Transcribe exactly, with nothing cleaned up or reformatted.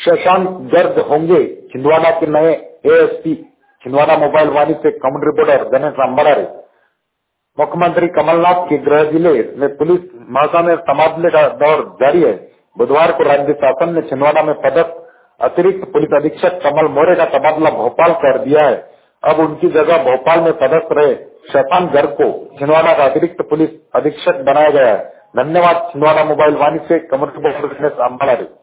शशांक गर्ग होंगे छिंदवाड़ा के नए एएसपी। छिंदवाड़ा मोबाइल वाणी से कमेंट रिपोर्टर गणेश अंबालारे। मुख्यमंत्री कमलनाथ के गृह जिले में पुलिस महकमा में तबादले का दौर जारी है। बुधवार को राज्य शासन ने छिंदवाड़ा में पदस्थ अतिरिक्त पुलिस अधीक्षक कमल मौर्य का तबादला भोपाल कर दिया है। अब उनकी जगह भोपाल में पदस्थ रहे शशांक गर्ग को छिंदवाड़ा का अतिरिक्त पुलिस अधीक्षक बनाया गया है। धन्यवाद। छिंदवाड़ा मोबाइल वाणी से कमेंट रिपोर्टर गणेश अंबालारे।